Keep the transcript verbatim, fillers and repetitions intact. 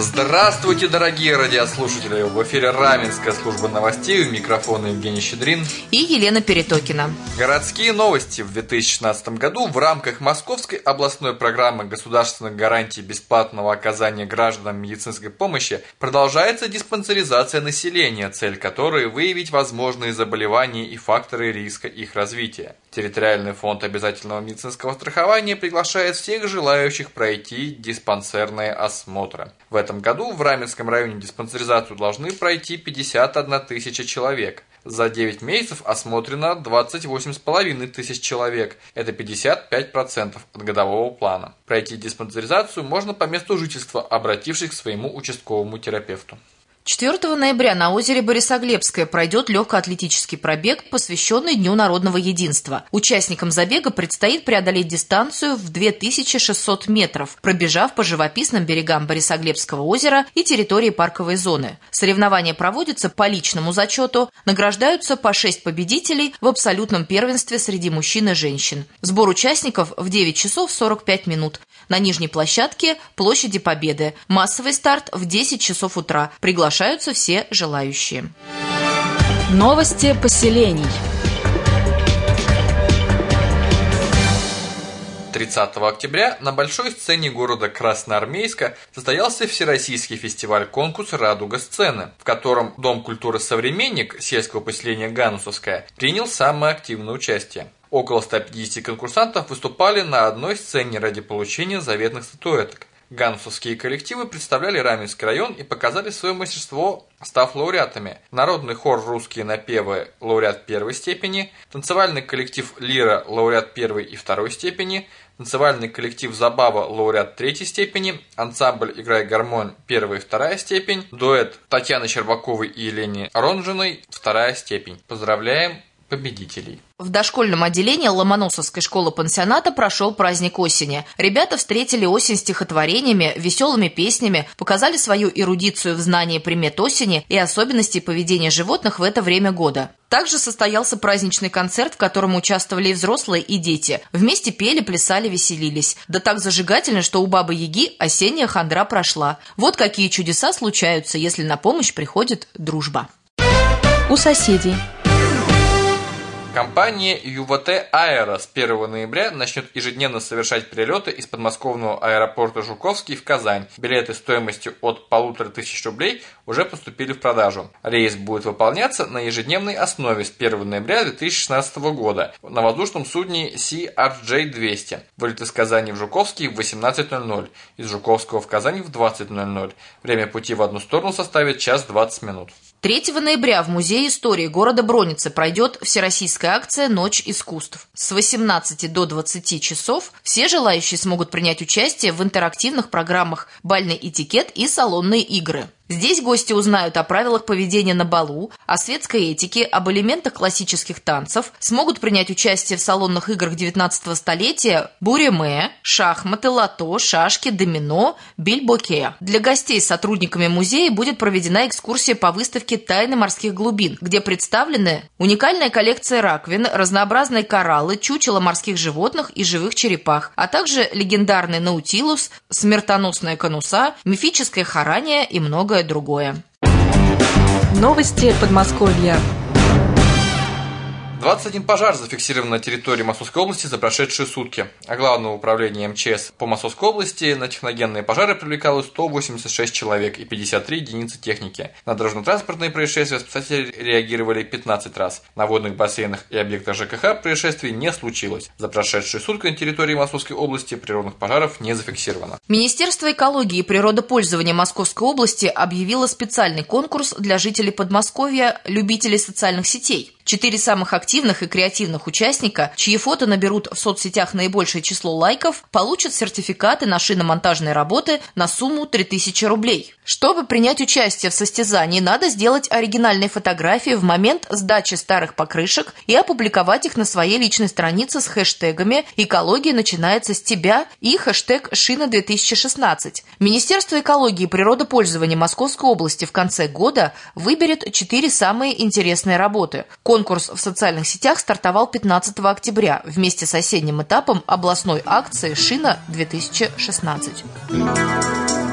Здравствуйте, дорогие радиослушатели! В эфире Раменская служба новостей, у микрофона Евгений Щедрин и Елена Перетокина. Городские новости. В две тысячи шестнадцатом году в рамках Московской областной программы государственных гарантий бесплатного оказания гражданам медицинской помощи продолжается диспансеризация населения, цель которой – выявить возможные заболевания и факторы риска их развития. Территориальный фонд обязательного медицинского страхования приглашает всех желающих пройти диспансерные осмотры. В этом году в Раменском районе диспансеризацию должны пройти пятьдесят одна тысяча человек. За девять месяцев осмотрено двадцать восемь с половиной тысяч человек. Это пятьдесят пять процентов от годового плана. Пройти диспансеризацию можно по месту жительства, обратившись к своему участковому терапевту. четвёртого ноября на озере Борисоглебское пройдет легкоатлетический пробег, посвященный Дню народного единства. Участникам забега предстоит преодолеть дистанцию в две тысячи шестьсот метров, пробежав по живописным берегам Борисоглебского озера и территории парковой зоны. Соревнования проводятся по личному зачету, награждаются по шесть победителей в абсолютном первенстве среди мужчин и женщин. Сбор участников в девять часов сорок пять минут. На нижней площадке Площади Победы. Массовый старт в десять часов утра. Приглашаются все желающие. Новости поселений. тридцатого октября на большой сцене города Красноармейска состоялся всероссийский фестиваль-конкурс «Радуга-сцены», в котором Дом культуры «Современник» сельского поселения Ганусовское принял самое активное участие. Около ста пятидесяти конкурсантов выступали на одной сцене ради получения заветных статуэток. Ганусовские коллективы представляли Раменский район и показали свое мастерство, став лауреатами. Народный хор «Русские напевы» – лауреат первой степени, танцевальный коллектив «Лира» – лауреат первой и второй степени, танцевальный коллектив «Забава» – лауреат третьей степени, ансамбль «Играй гармонь» – первая и вторая степень, дуэт Татьяны Щербаковой и Елены Ронжиной – вторая степень. Поздравляем победителей! В дошкольном отделении Ломоносовской школы-пансионата прошел праздник осени. Ребята встретили осень стихотворениями, веселыми песнями, показали свою эрудицию в знании примет осени и особенностей поведения животных в это время года. Также состоялся праздничный концерт, в котором участвовали и взрослые, и дети. Вместе пели, плясали, веселились. Да так зажигательно, что у Бабы-Яги осенняя хандра прошла. Вот какие чудеса случаются, если на помощь приходит дружба. У соседей. Компания ЮВТ «Аэро» с первого ноября начнет ежедневно совершать перелеты из подмосковного аэропорта Жуковский в Казань. Билеты стоимостью от полутора тысяч рублей уже поступили в продажу. Рейс будет выполняться на ежедневной основе с первого ноября две тысячи шестнадцатого года на воздушном судне Си Ар Джей двести. Вылет из Казани в Жуковский в восемнадцать ноль ноль, из Жуковского в Казань в двадцать ноль ноль. Время пути в одну сторону составит час двадцать минут. третьего ноября в Музее истории города Броницы пройдет всероссийская акция «Ночь искусств». С восемнадцати до двадцати часов все желающие смогут принять участие в интерактивных программах «Бальный этикет» и «Салонные игры». Здесь гости узнают о правилах поведения на балу, о светской этике, об элементах классических танцев, смогут принять участие в салонных играх девятнадцатого столетия буре-мэ, шахматы, лото, шашки, домино, бильбоке. Для гостей с сотрудниками музея будет проведена экскурсия по выставке «Тайны морских глубин», где представлены уникальная коллекция раковин, разнообразные кораллы, чучела морских животных и живых черепах, а также легендарный наутилус, смертоносная конуса, мифическая харания и многое другое. Новости Подмосковья. двадцать один пожар зафиксирован на территории Московской области за прошедшие сутки. А Главного управления эм че эс по Московской области на техногенные пожары привлекало сто восемьдесят шесть человек и пятьдесят три единицы техники. На дорожно-транспортные происшествия спасатели реагировали пятнадцать раз. На водных бассейнах и объектах ЖКХ происшествий не случилось. За прошедшие сутки на территории Московской области природных пожаров не зафиксировано. Министерство экологии и природопользования Московской области объявило специальный конкурс для жителей Подмосковья, любителей социальных сетей. Четыре самых активных и креативных участника, чьи фото наберут в соцсетях наибольшее число лайков, получат сертификаты на шиномонтажные работы на сумму три тысячи рублей. Чтобы принять участие в состязании, надо сделать оригинальные фотографии в момент сдачи старых покрышек и опубликовать их на своей личной странице с хэштегами «Экология начинается с тебя» и хэштег «Шина две тысячи шестнадцать». Министерство экологии и природопользования Московской области в конце года выберет четыре самые интересные работы. Конкурс в социальных сетях стартовал пятнадцатого октября вместе с осенним этапом областной акции «Шина две тысячи шестнадцать».